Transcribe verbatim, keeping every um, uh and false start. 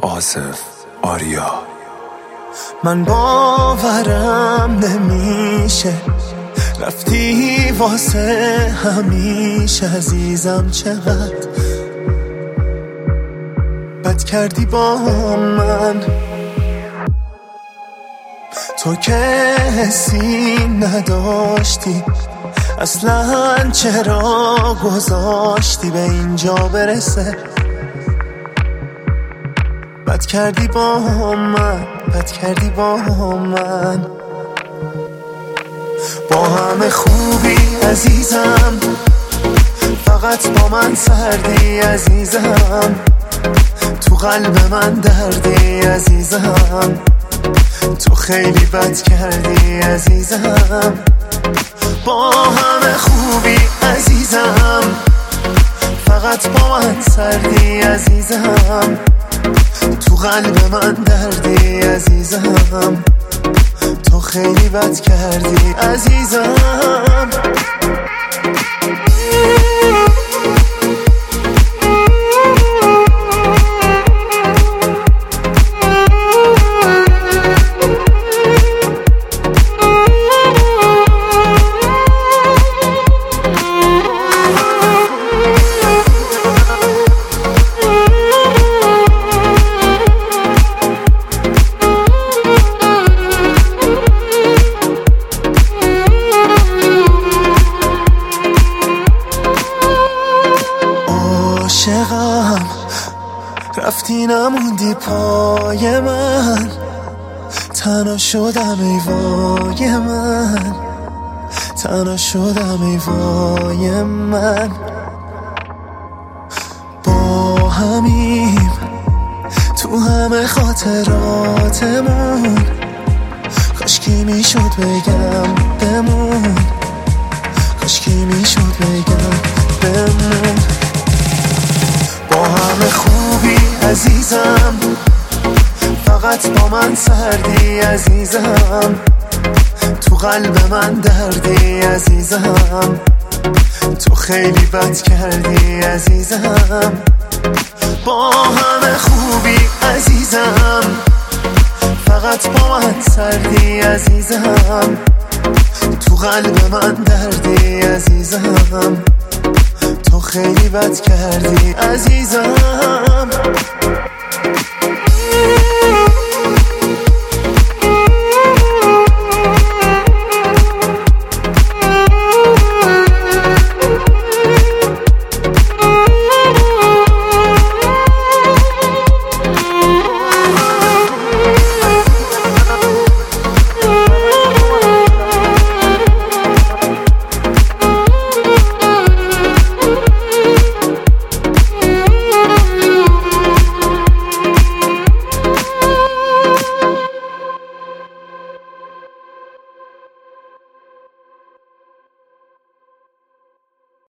آصف آریا. من باورم نمیشه رفتی واسه همیشه عزیزم، چقدر بد کردی با من. تو که حسی نداشتی اصلا، چرا گذاشتی به اینجا برسه؟ بد کردی با من، بد کردی با من. با همه خوبی عزیزم، فقط با من سردی عزیزم. تو قلب من دردی عزیزم، تو خیلی بد کردی عزیزم. با همه خوبی عزیزم، فقط با من سردی عزیزم. تو قلب من دردی عزیزم، تو خیلی بد کردی عزیزم. عاشقم رفتی نموندی پای من، تنها شدم ای وای من، تنها شدم ای وای من. با همیم تو همه خاطراتمون، کاشکی میشد بگم بمون، کاشکی میشد بگم بمون. با همه خوبی عزیزم، فقط با من سردی عزیزم. تو قلب من دردی عزیزم، تو خیلی بد کردی عزیزم. با همه خوبی عزیزم، فقط با من سردی عزیزم. تو قلب من دردی عزیزم، تو خیلی بد کردی عزیزم.